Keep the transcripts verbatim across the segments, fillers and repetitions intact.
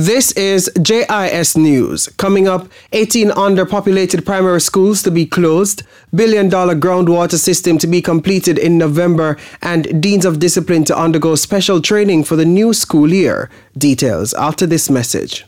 This is J I S News. Coming up, eighteen underpopulated primary schools to be closed, billion dollar groundwater system to be completed in November, and deans of discipline to undergo special training for the new school year. Details after this message.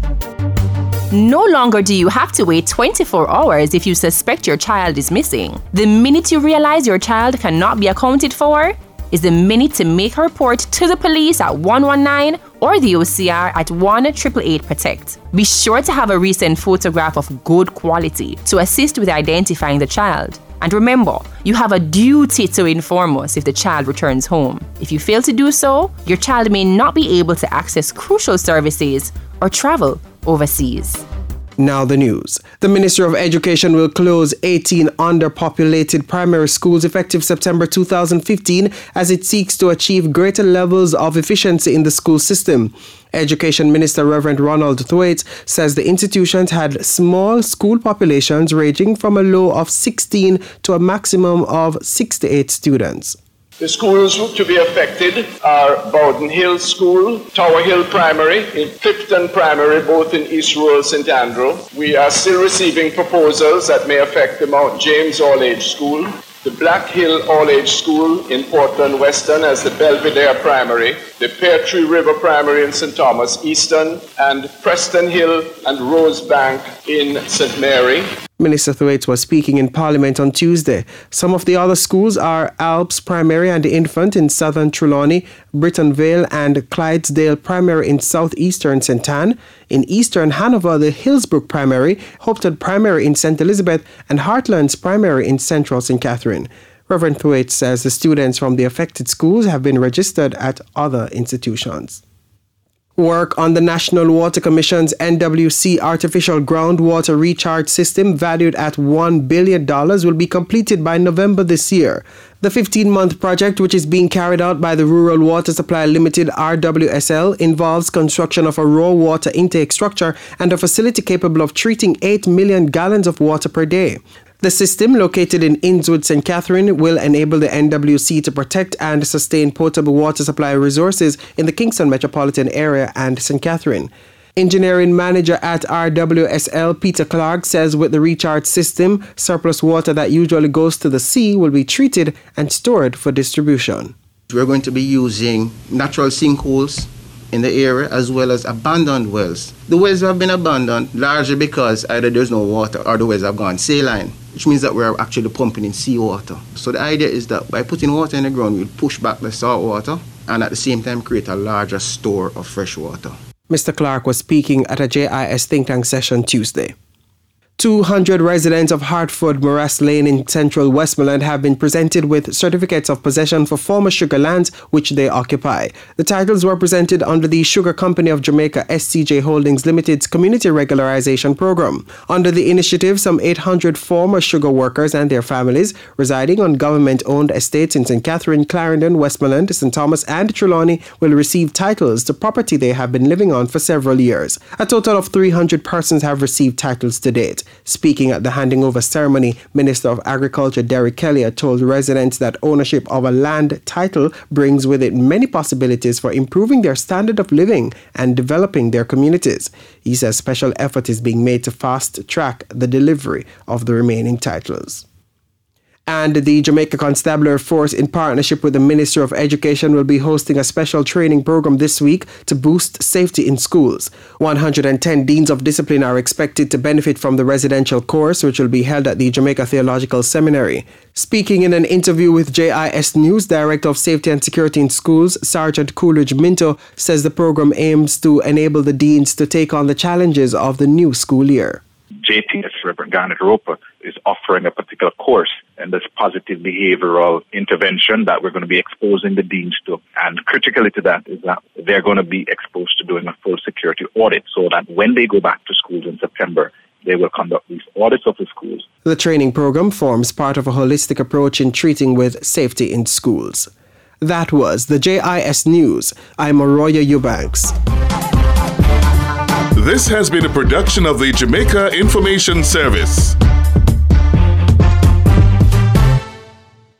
No longer do you have to wait twenty-four hours if you suspect your child is missing. The minute you realize your child cannot be accounted for is the minute to make a report to the police at one one nine or the O C R at one eight eight eight protect. Be sure to have a recent photograph of good quality to assist with identifying the child. And remember, you have a duty to inform us if the child returns home. If you fail to do so, your child may not be able to access crucial services or travel overseas. Now the news. The Ministry of Education will close eighteen underpopulated primary schools effective September two thousand fifteen as it seeks to achieve greater levels of efficiency in the school system. Education Minister Reverend Ronald Thwaites says the institutions had small school populations ranging from a low of sixteen to a maximum of sixty-eight students. The schools to be affected are Bowden Hill School, Tower Hill Primary, in Clifton Primary, both in East Rural Saint Andrew. We are still receiving proposals that may affect the Mount James All-Age School, the Black Hill All-Age School in Portland Western as the Belvedere Primary, the Pear Tree River Primary in Saint Thomas Eastern, and Preston Hill and Rosebank in Saint Mary. Minister Thwaites was speaking in Parliament on Tuesday. Some of the other schools are Alps Primary and Infant in southern Trelawney, Britton Vale and Clydesdale Primary in southeastern Saint Anne. In eastern Hanover, the Hillsbrook Primary, Hopeton Primary in Saint Elizabeth, and Heartlands Primary in central Saint Catherine. Reverend Thwaites says the students from the affected schools have been registered at other institutions. Work on the National Water Commission's N W C Artificial Groundwater Recharge System, valued at one billion dollars, will be completed by November this year. The fifteen-month project, which is being carried out by the Rural Water Supply Limited R W S L, involves construction of a raw water intake structure and a facility capable of treating eight million gallons of water per day. The system, located in Innswood, Saint Catherine, will enable the N W C to protect and sustain potable water supply resources in the Kingston metropolitan area and Saint Catherine. Engineering manager at R W S L, Peter Clark, says with the recharge system, surplus water that usually goes to the sea will be treated and stored for distribution. We're going to be using natural sinkholes in the area as well as abandoned wells. The wells have been abandoned largely because either there's no water or the wells have gone saline, which means that we're actually pumping in seawater. So the idea is that by putting water in the ground, we'll push back the salt water and at the same time create a larger store of fresh water. Mister Clark was speaking at a J I S think tank session Tuesday. two hundred residents of Hartford Morass Lane in central Westmoreland have been presented with certificates of possession for former sugar lands which they occupy. The titles were presented under the Sugar Company of Jamaica S C J Holdings Limited's Community Regularization Program. Under the initiative, some eight hundred former sugar workers and their families residing on government-owned estates in Saint Catherine, Clarendon, Westmoreland, Saint Thomas and Trelawney will receive titles to property they have been living on for several years. A total of three hundred persons have received titles to date. Speaking at the handing over ceremony, Minister of Agriculture Derek Kelly told residents that ownership of a land title brings with it many possibilities for improving their standard of living and developing their communities. He says special effort is being made to fast-track the delivery of the remaining titles. And the Jamaica Constabulary Force, in partnership with the Ministry of Education, will be hosting a special training program this week to boost safety in schools. one hundred ten deans of discipline are expected to benefit from the residential course, which will be held at the Jamaica Theological Seminary. Speaking in an interview with J I S News, Director of Safety and Security in Schools, Sergeant Coolidge Minto, says the program aims to enable the deans to take on the challenges of the new school year. J P S, Reverend Garnet Roper, is offering a particular course in this positive behavioral intervention that we're going to be exposing the deans to. And critically to that is that they're going to be exposed to doing a full security audit so that when they go back to schools in September, they will conduct these audits of the schools. The training program forms part of a holistic approach in treating with safety in schools. That was the J I S News. I'm Arroyo Eubanks. This has been a production of the Jamaica Information Service.